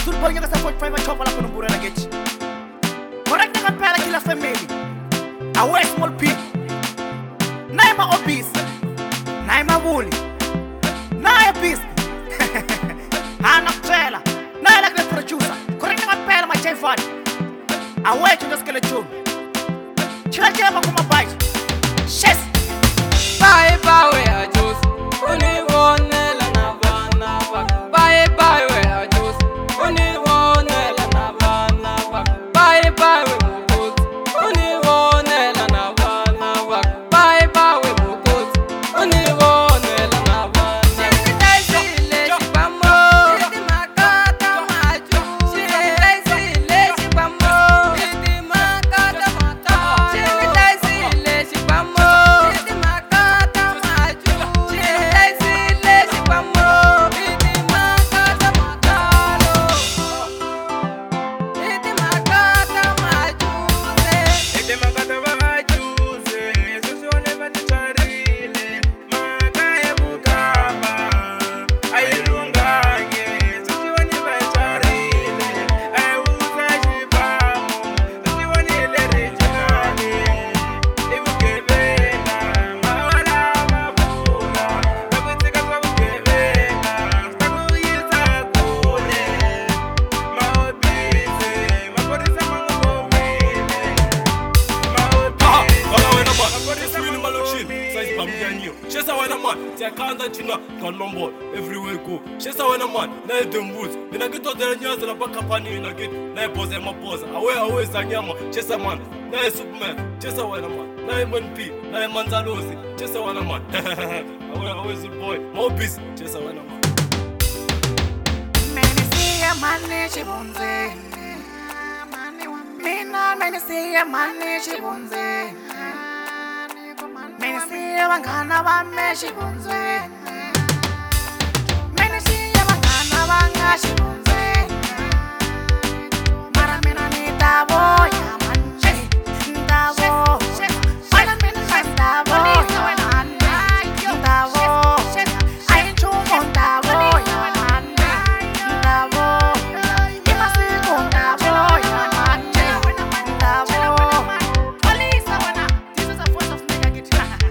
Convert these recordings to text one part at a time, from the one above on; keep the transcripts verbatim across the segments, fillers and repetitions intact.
Zulbonga ka sa forty-five chopa la kono burela gechi. Correct ka pala kila family. Awe small p. Naima obese. Naima bully. Naima beast. Ana kutela. Naima like the producer. Correct ka pala my chefan. Awe chunga skele chun. Chila chila ba kuma bite. Yes. Bye bye we are just only one la na na ba. Bye bye we are just only one la na na ba. Bye bye we mukut only one la na na ba. Bye bye we mukut only one la na na. Dai sile chipamo iti makata machu. Dai sile chipamo iti makata mata. Dai sile chipamo iti makata machu. Dai sile chipamo iti makata mata. Iti makata machu. Ete makata bajuze, susone baticharile, makaye bukaba, ayilunganye, susiwani bacharile, ayuza shibamo, susiwani lerijane, ibukebena, mawala mabula, nakutika kwa bukebena, stakuyiza kule, maobize, makorisa mangomile. Wala wena man, swini malokshini, size bamganyo. Shesa wena man, tiakanda china kanombo everywhere go. Shesa wena man, na edembuz. Mina gito dela nyaza la baka pani mina git. Na eboza ma boza. Awe awe za nyama. Shesa man, na e superman. Shesa wena man, na e manpi, na e manzalozi. Shesa wena man. Awe awe zulboy. Mo bis. Shesa wena man. Menisiya mane chibunze. Mina menisiya mane chibunze. Menisiya bangana bame chibunze. Menisiya bangana banga chibunze. Mara mina nitabo ya manche. Nitabo. Mara mina nitabo ya manche. Nitabo. Ay chumo nitabo ya manche. Nitabo. Imasiku nitabo ya manche. Nitabo. Police wana. This is a voice of nigga get.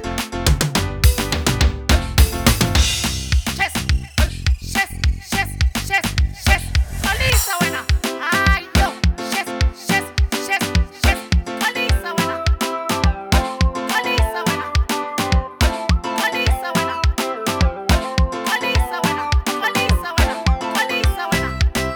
Yes. Yes. Yes. Yes. Yes. Police wana. Ayo. Yes. Yes. Yes. Yes. Police wana. Police wana. Police wana. Police wana. Police wana. Police wana.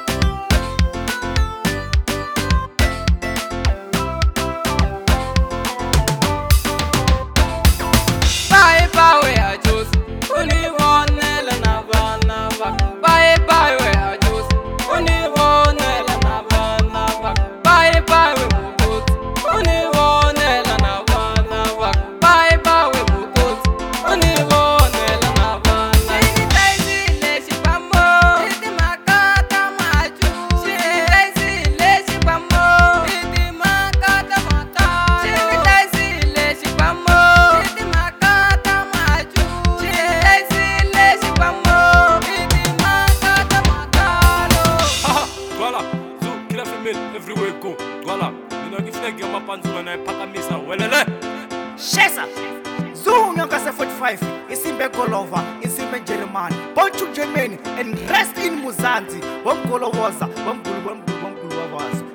Bye bye we are just only one la na na ba. Bye bye we are just only one la na na ba. Bye bye we mukut only one la na na ba. Bye bye we mukut only one la na na. Dai sile chipamo iti makata machu. Dai sile chipamo iti makata mata. Dai sile chipamo iti makata machu. Dai sile chipamo iti makata mata. Haha, Dwala, Zu, kila female, everywhere go. Dwala, mina gifuna gema panzuna na ipakamisa, welele. Shesa. Zunga ka sa forty-five. Isimbe Golova, isimbe Jeremani. Bonchu Germany and rest in Muzanzi. Wamgolo waza, wamgulu wamgulu wamgulu waza.